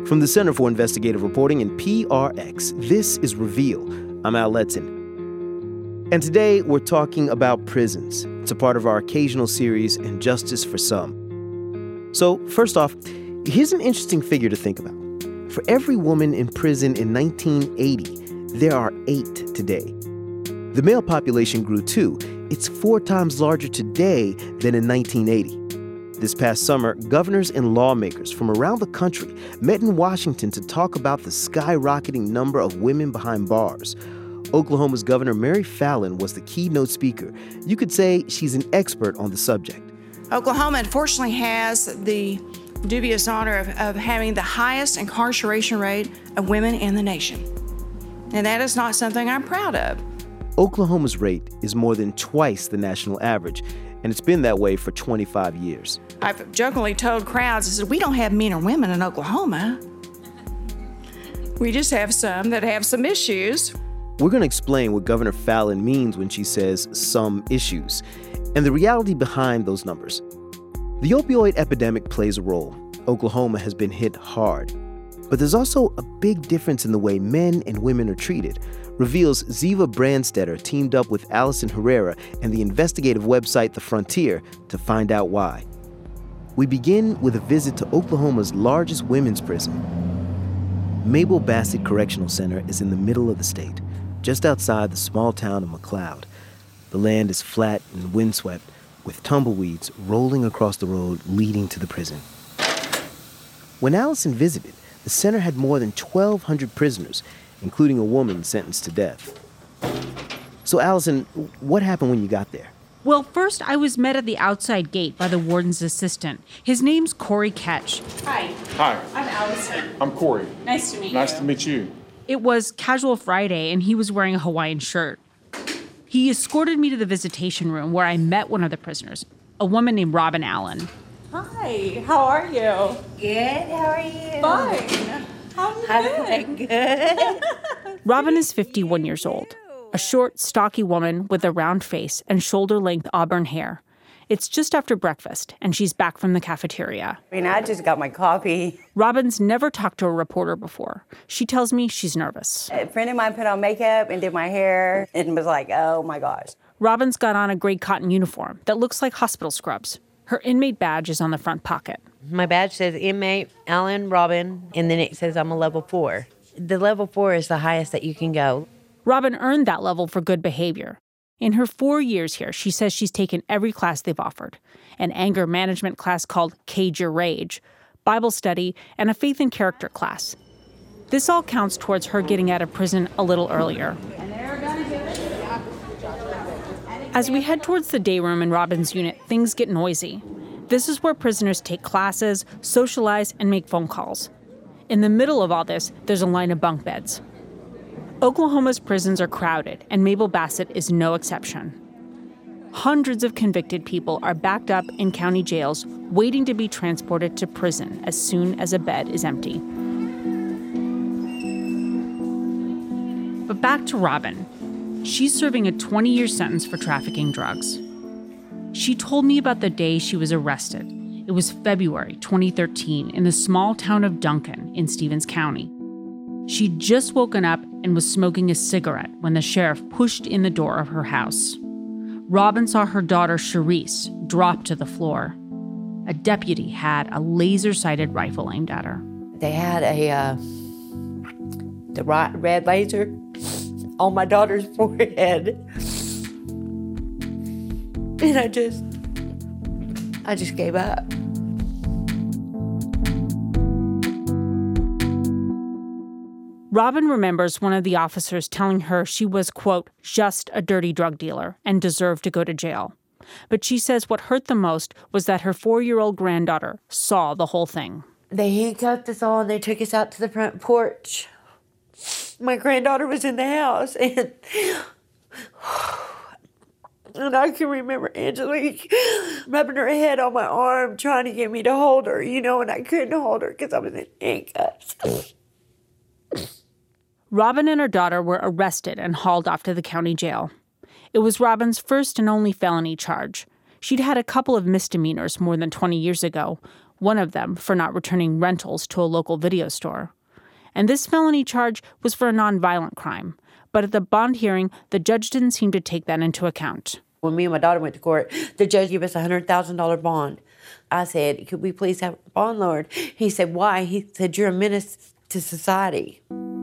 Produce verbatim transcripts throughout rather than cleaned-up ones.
From the Center for Investigative Reporting and P R X, this is Reveal. I'm Al Letson. And today we're talking about prisons. It's a part of our occasional series, And Justice for Some. So first off, here's an interesting figure to think about. For every woman in prison in nineteen eighty, there are eight today. The male population grew too. It's four times larger today than in nineteen eighty. This past summer, governors and lawmakers from around the country met in Washington to talk about the skyrocketing number of women behind bars. Oklahoma's Governor Mary Fallin was the keynote speaker. You could say she's an expert on the subject. Oklahoma, unfortunately, has the dubious honor of, of having the highest incarceration rate of women in the nation. And that is not something I'm proud of. Oklahoma's rate is more than twice the national average, and it's been that way for twenty-five years. I've jokingly told crowds, I said, we don't have meaner women in Oklahoma. We just have some that have some issues. We're going to explain what Governor Fallin means when she says some issues, and the reality behind those numbers. The opioid epidemic plays a role. Oklahoma has been hit hard. But there's also a big difference in the way men and women are treated. Reveal's Ziva Brandstetter teamed up with Allison Herrera and the investigative website The Frontier to find out why. We begin with a visit to Oklahoma's largest women's prison. Mabel Bassett Correctional Center is in the middle of the state, just outside the small town of McLeod. The land is flat and windswept, with tumbleweeds rolling across the road leading to the prison. When Allison visited, the center had more than twelve hundred prisoners, including a woman sentenced to death. So, Allison, what happened when you got there? Well, first I was met at the outside gate by the warden's assistant. His name's Corey Ketch. Hi. Hi. I'm Allison. I'm Corey. Nice to meet Nice you. to meet you. It was Casual Friday, and he was wearing a Hawaiian shirt. He escorted me to the visitation room where I met one of the prisoners, a woman named Robin Allen. Hi. How are you? Good. How are you? Fine. How have you I'm been? good. Robin is fifty-one years old, a short, stocky woman with a round face and shoulder-length auburn hair. It's just after breakfast, and she's back from the cafeteria. I mean, I just got my coffee. Robin's never talked to a reporter before. She tells me she's nervous. A friend of mine put on makeup and did my hair and was like, oh my gosh. Robin's got on a gray cotton uniform that looks like hospital scrubs. Her inmate badge is on the front pocket. My badge says inmate Alan Robin, and then it says I'm a level four. The level four is the highest that you can go. Robin earned that level for good behavior. In her four years here, she says she's taken every class they've offered. An anger management class called Cage Your Rage, Bible study, and a faith and character class. This all counts towards her getting out of prison a little earlier. As we head towards the day room in Robin's unit, things get noisy. This is where prisoners take classes, socialize, and make phone calls. In the middle of all this, there's a line of bunk beds. Oklahoma's prisons are crowded, and Mabel Bassett is no exception. Hundreds of convicted people are backed up in county jails, waiting to be transported to prison as soon as a bed is empty. But back to Robin. She's serving a twenty-year sentence for trafficking drugs. She told me about the day she was arrested. It was February twenty thirteen in the small town of Duncan in Stevens County. She'd just woken up and was smoking a cigarette when the sheriff pushed in the door of her house. Robin saw her daughter, Charisse, drop to the floor. A deputy had a laser-sighted rifle aimed at her. They had a uh, the right red laser on my daughter's forehead, and I just, I just gave up. Robin remembers one of the officers telling her she was, quote, just a dirty drug dealer and deserved to go to jail. But she says what hurt the most was that her four-year-old granddaughter saw the whole thing. They handcuffed us all and they took us out to the front porch. My granddaughter was in the house, and and I can remember Angelique rubbing her head on my arm, trying to get me to hold her, you know, and I couldn't hold her because I was in handcuffs. Robin and her daughter were arrested and hauled off to the county jail. It was Robin's first and only felony charge. She'd had a couple of misdemeanors more than twenty years ago. one of them for not returning rentals to a local video store. And this felony charge was for a nonviolent crime. But at the bond hearing, the judge didn't seem to take that into account. When me and my daughter went to court, the judge gave us a one hundred thousand dollars bond. I said, could we please have a bond lowered? He said, why? He said, you're a menace to society.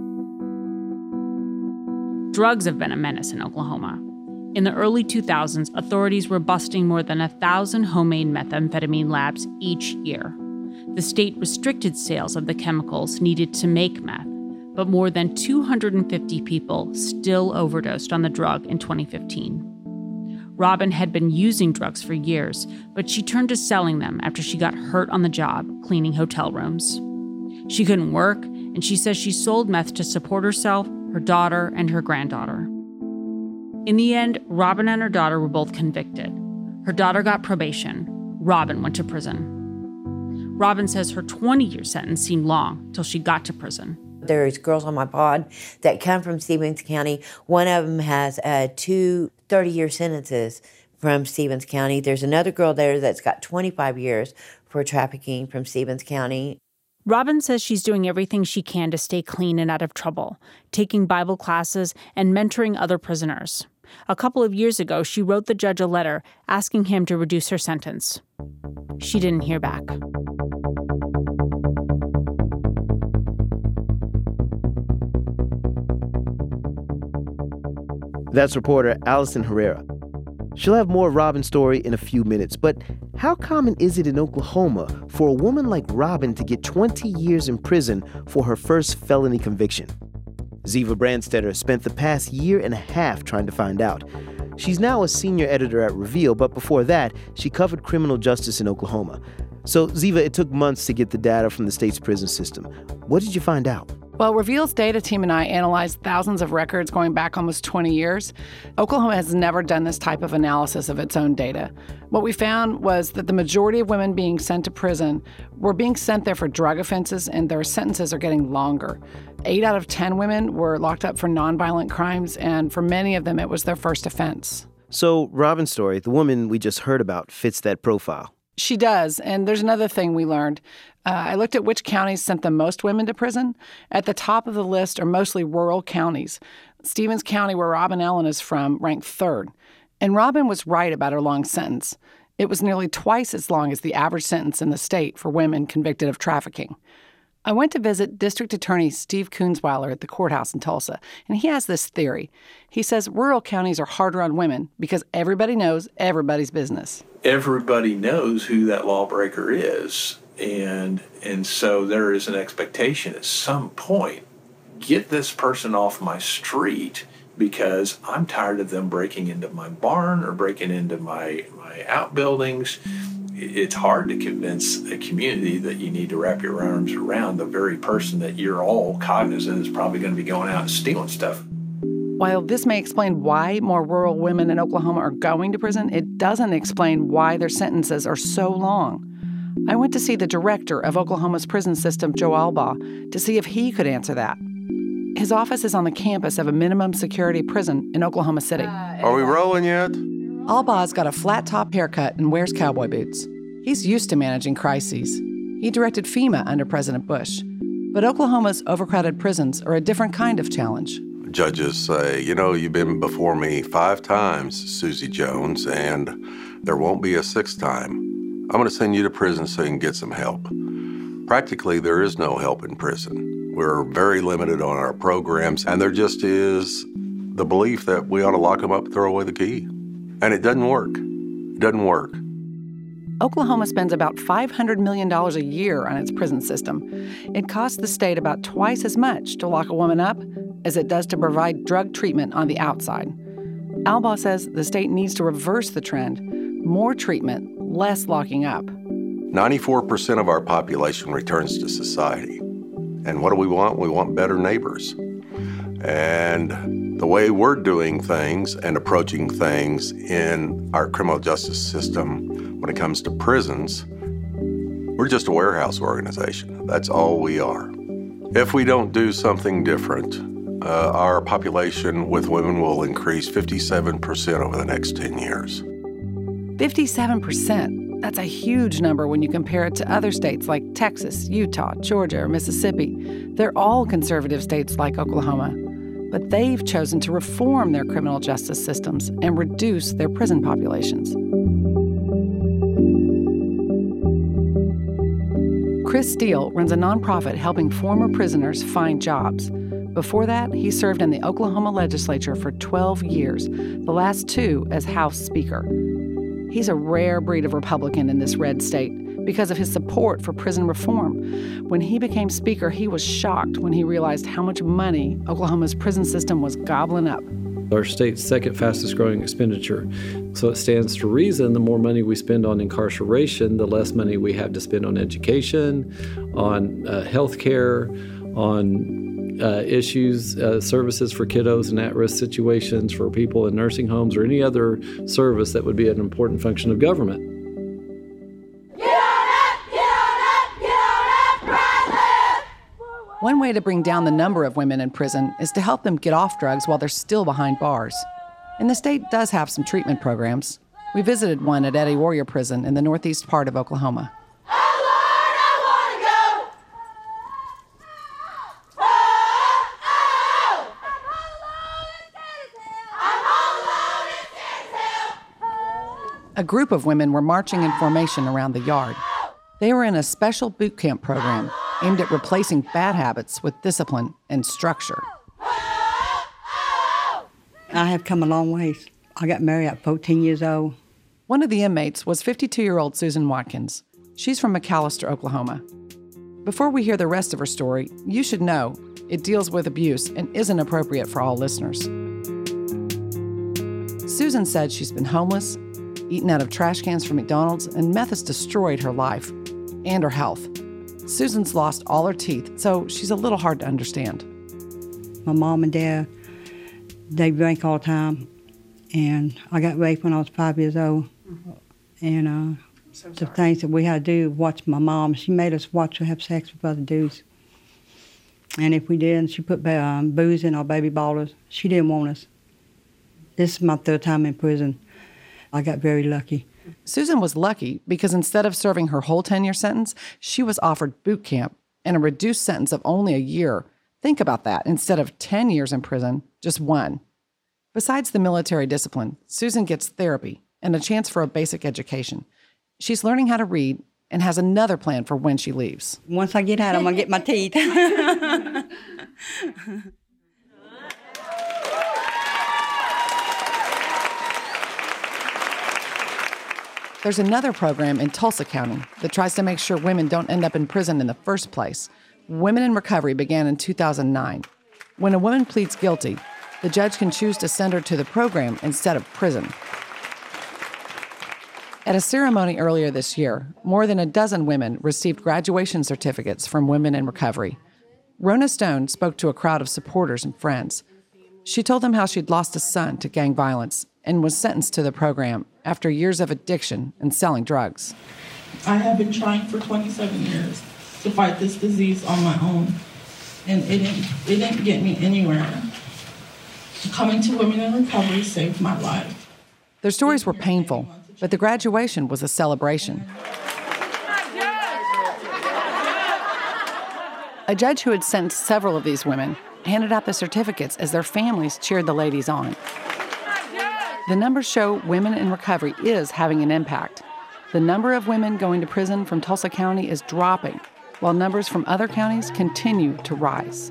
Drugs have been a menace in Oklahoma. In the early two thousands, authorities were busting more than one thousand homemade methamphetamine labs each year. The state restricted sales of the chemicals needed to make meth, but more than two hundred fifty people still overdosed on the drug in twenty fifteen. Robin had been using drugs for years, but she turned to selling them after she got hurt on the job cleaning hotel rooms. She couldn't work, and she says she sold meth to support herself, her daughter, and her granddaughter. In the end, Robin and her daughter were both convicted. Her daughter got probation. Robin went to prison. Robin says her twenty-year sentence seemed long till she got to prison. There's girls on my pod that come from Stevens County. One of them has uh, two thirty-year sentences from Stevens County. There's another girl there that's got twenty-five years for trafficking from Stevens County. Robin says she's doing everything she can to stay clean and out of trouble, taking Bible classes and mentoring other prisoners. A couple of years ago, she wrote the judge a letter asking him to reduce her sentence. She didn't hear back. That's reporter Allison Herrera. She'll have more of Robin's story in a few minutes, but how common is it in Oklahoma for a woman like Robin to get twenty years in prison for her first felony conviction? Ziva Brandstetter spent the past year and a half trying to find out. She's now a senior editor at Reveal, but before that, she covered criminal justice in Oklahoma. So, Ziva, it took months to get the data from the state's prison system. What did you find out? Well, Reveal's data team and I analyzed thousands of records going back almost twenty years. Oklahoma has never done this type of analysis of its own data. What we found was that the majority of women being sent to prison were being sent there for drug offenses, and their sentences are getting longer. Eight out of ten women were locked up for nonviolent crimes, and for many of them, it was their first offense. So, Robin's story, the woman we just heard about, fits that profile. She does, and there's another thing we learned. Uh, I looked at which counties sent the most women to prison. At the top of the list are mostly rural counties. Stevens County, where Robin Ellen is from, ranked third. And Robin was right about her long sentence. It was nearly twice as long as the average sentence in the state for women convicted of trafficking. I went to visit District Attorney Steve Kunzweiler at the courthouse in Tulsa, and he has this theory. He says rural counties are harder on women because everybody knows everybody's business. Everybody knows who that lawbreaker is, and and so there is an expectation at some point, get this person off my street because I'm tired of them breaking into my barn or breaking into my, my outbuildings. It's hard to convince a community that you need to wrap your arms around the very person that you're all cognizant is probably going to be going out and stealing stuff. While this may explain why more rural women in Oklahoma are going to prison, it doesn't explain why their sentences are so long. I went to see the director of Oklahoma's prison system, Joe Albaugh, to see if he could answer that. His office is on the campus of a minimum security prison in Oklahoma City. Are we rolling yet? Albaugh's got a flat-top haircut and wears cowboy boots. He's used to managing crises. He directed FEMA under President Bush. But Oklahoma's overcrowded prisons are a different kind of challenge. Judges say, you know, you've been before me five times, Susie Jones, and there won't be a sixth time. I'm going to send you to prison so you can get some help. Practically, there is no help in prison. We're very limited on our programs, and there just is the belief that we ought to lock them up and throw away the key. And it doesn't work. It doesn't work. Oklahoma spends about five hundred million dollars a year on its prison system. It costs the state about twice as much to lock a woman up as it does to provide drug treatment on the outside. Albaugh says the state needs to reverse the trend. More treatment, less locking up. ninety-four percent of our population returns to society. And what do we want? We want better neighbors. And the way we're doing things and approaching things in our criminal justice system when it comes to prisons, we're just a warehouse organization. That's all we are. If we don't do something different, uh, our population with women will increase fifty-seven percent over the next ten years. fifty-seven percent. That's a huge number when you compare it to other states like Texas, Utah, Georgia, or Mississippi. They're all conservative states like Oklahoma, but they've chosen to reform their criminal justice systems and reduce their prison populations. Chris Steele runs a nonprofit helping former prisoners find jobs. Before that, he served in the Oklahoma legislature for twelve years, the last two as House Speaker. He's a rare breed of Republican in this red state because of his support for prison reform. When he became Speaker, he was shocked when he realized how much money Oklahoma's prison system was gobbling up. Our state's second fastest growing expenditure. So it stands to reason the more money we spend on incarceration, the less money we have to spend on education, on uh, health care, on uh, issues, uh, services for kiddos in at-risk situations, for people in nursing homes, or any other service that would be an important function of government. One way to bring down the number of women in prison is to help them get off drugs while they're still behind bars. And the state does have some treatment programs. We visited one at Eddie Warrior Prison in the northeast part of Oklahoma. A group of women were marching in formation around the yard. They were in a special boot camp program aimed at replacing bad habits with discipline and structure. I have come a long ways. I got married at fourteen years old. One of the inmates was fifty-two-year-old Susan Watkins. She's from McAlester, Oklahoma. Before we hear the rest of her story, you should know it deals with abuse and isn't appropriate for all listeners. Susan said she's been homeless, eaten out of trash cans from McDonald's, and meth has destroyed her life and her health. Susan's lost all her teeth, so she's a little hard to understand. My mom and dad, they drank all the time, and I got raped when I was five years old. And uh, so the things that we had to do, watch my mom. She made us watch her have sex with other dudes. And if we didn't, she put um, booze in our baby bottles. She didn't want us. This is my third time in prison. I got very lucky. Susan was lucky because instead of serving her whole ten-year sentence, she was offered boot camp and a reduced sentence of only a year. Think about that. Instead of ten years in prison, just one. Besides the military discipline, Susan gets therapy and a chance for a basic education. She's learning how to read and has another plan for when she leaves. Once I get out, I'm going to get my teeth. There's another program in Tulsa County that tries to make sure women don't end up in prison in the first place. Women in Recovery began in two thousand nine. When a woman pleads guilty, the judge can choose to send her to the program instead of prison. At a ceremony earlier this year, more than a dozen women received graduation certificates from Women in Recovery. Rona Stone spoke to a crowd of supporters and friends. She told them how she'd lost a son to gang violence and was sentenced to the program after years of addiction and selling drugs. I have been trying for twenty-seven years to fight this disease on my own, and it didn't, it didn't get me anywhere. Coming to Women in Recovery saved my life. Their stories were painful, but the graduation was a celebration. A judge who had sentenced several of these women handed out the certificates as their families cheered the ladies on. The numbers show Women in Recovery is having an impact. The number of women going to prison from Tulsa County is dropping, while numbers from other counties continue to rise.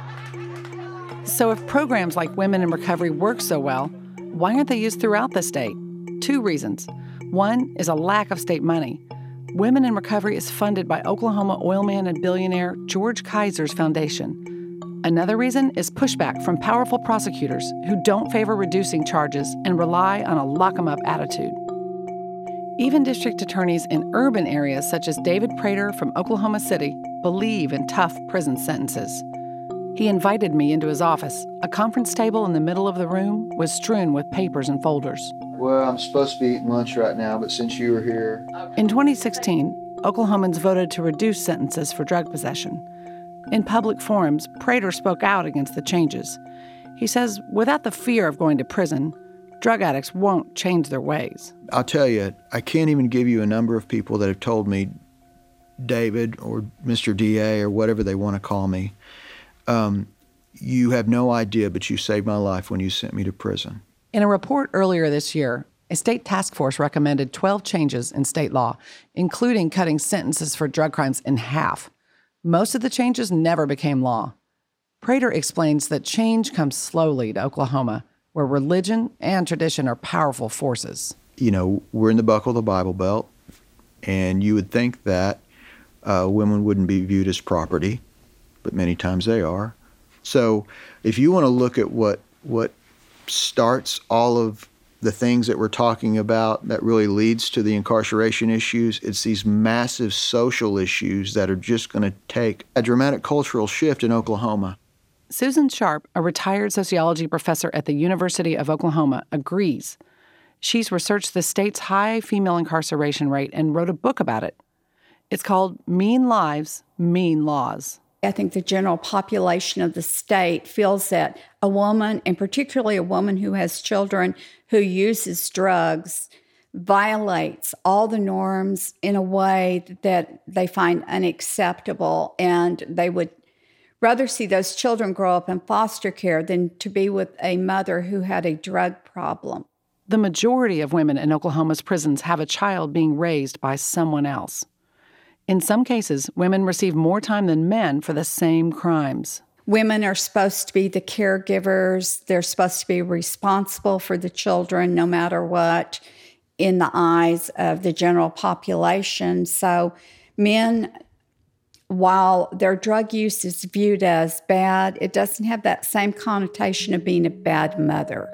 So if programs like Women in Recovery work so well, why aren't they used throughout the state? Two reasons. One is a lack of state money. Women in Recovery is funded by Oklahoma oilman and billionaire George Kaiser's foundation. Another reason is pushback from powerful prosecutors who don't favor reducing charges and rely on a lock-em-up attitude. Even district attorneys in urban areas such as David Prater from Oklahoma City believe in tough prison sentences. He invited me into his office. A conference table in the middle of the room was strewn with papers and folders. Well, I'm supposed to be eating lunch right now, but since you were here... In twenty sixteen, Oklahomans voted to reduce sentences for drug possession. In public forums, Prater spoke out against the changes. He says without the fear of going to prison, Drug addicts won't change their ways. I'll tell you, I can't even give you a number of people that have told me, David or Mister D A or whatever they want to call me, um, you have no idea, but you saved my life when you sent me to prison. In a report earlier this year, a state task force recommended twelve changes in state law, including cutting sentences for drug crimes in half. Most of the changes never became law. Prater explains that change comes slowly to Oklahoma, where religion and tradition are powerful forces. You know, we're in the buckle of the Bible Belt, and you would think that uh, women wouldn't be viewed as property, but many times they are. So if you want to look at what what starts all of the things that we're talking about that really leads to the incarceration issues, it's these massive social issues that are just going to take a dramatic cultural shift in Oklahoma. Susan Sharp, a retired sociology professor at the University of Oklahoma, agrees. She's researched the state's high female incarceration rate and wrote a book about it. It's called Mean Lives, Mean Laws. I think the general population of the state feels that a woman, and particularly a woman who has children who uses drugs, violates all the norms in a way that they find unacceptable, and they would rather see those children grow up in foster care than to be with a mother who had a drug problem. The majority of women in Oklahoma's prisons have a child being raised by someone else. In some cases, women receive more time than men for the same crimes. Women are supposed to be the caregivers. They're supposed to be responsible for the children no matter what in the eyes of the general population. So men, while their drug use is viewed as bad, it doesn't have that same connotation of being a bad mother.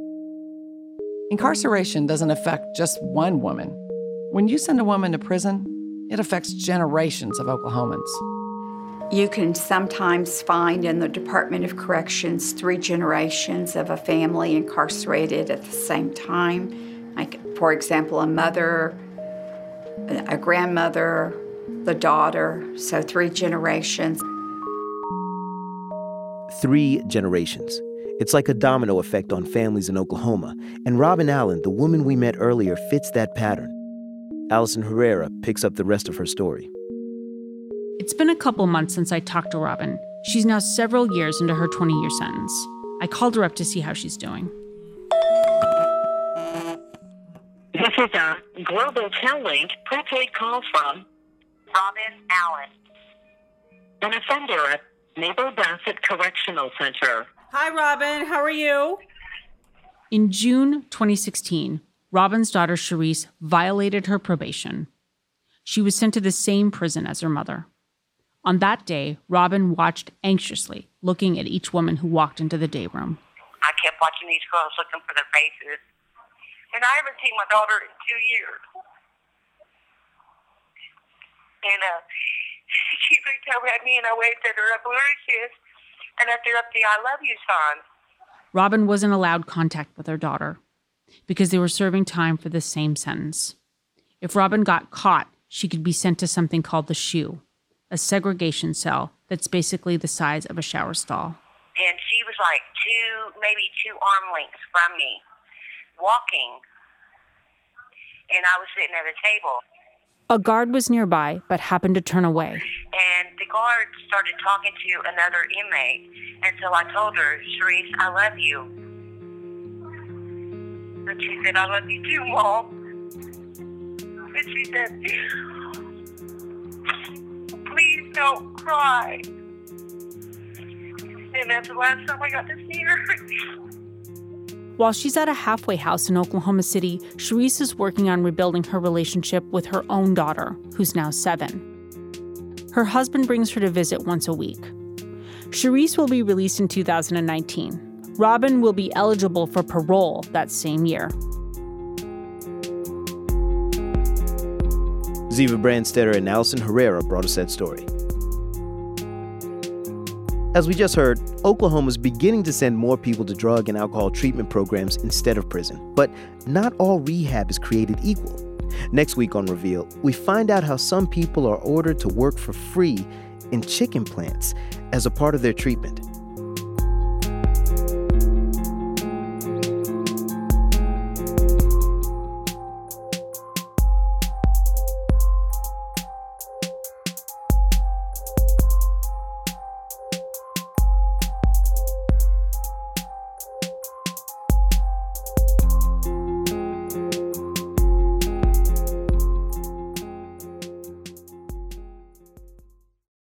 Incarceration doesn't affect just one woman. When you send a woman to prison, it affects generations of Oklahomans. You can sometimes find in the Department of Corrections three generations of a family incarcerated at the same time. Like, for example, a mother, a grandmother, the daughter, so three generations. Three generations. It's like a domino effect on families in Oklahoma, and Robin Allen, the woman we met earlier, fits that pattern. Allison Herrera picks up the rest of her story. It's been a couple months since I talked to Robin. She's now several years into her twenty-year sentence. I called her up to see how she's doing. This is a Global Tel-Link prepaid call from Robin Allen, an offender at Mabel Bassett Correctional Center. Hi, Robin. How are you? In June twenty sixteen, Robin's daughter, Sharice, violated her probation. She was sent to the same prison as her mother. On that day, Robin watched anxiously, looking at each woman who walked into the day room. I kept watching these girls looking for their faces, and I haven't seen my daughter in two years. And uh, she looked over at me, and I waved at her, I blew her a kiss, and I threw up the I love you sign. Robin wasn't allowed contact with her daughter because they were serving time for the same sentence. If Robin got caught, she could be sent to something called the SHU, a segregation cell that's basically the size of a shower stall. And she was like two, maybe two arm lengths from me, walking, and I was sitting at a table. A guard was nearby, but happened to turn away. And the guard started talking to another inmate, and so I told her, Sharice, I love you. And she said, I love you too, Mom. And she said, please don't cry. And that's the last time I got to see her. While she's at a halfway house in Oklahoma City, Sharice is working on rebuilding her relationship with her own daughter, who's now seven. Her husband brings her to visit once a week. Sharice will be released in two thousand nineteen. Robin will be eligible for parole that same year. Ziva Brandstetter and Allison Herrera brought us that story. As we just heard, Oklahoma's beginning to send more people to drug and alcohol treatment programs instead of prison. But not all rehab is created equal. Next week on Reveal, we find out how some people are ordered to work for free in chicken plants as a part of their treatment.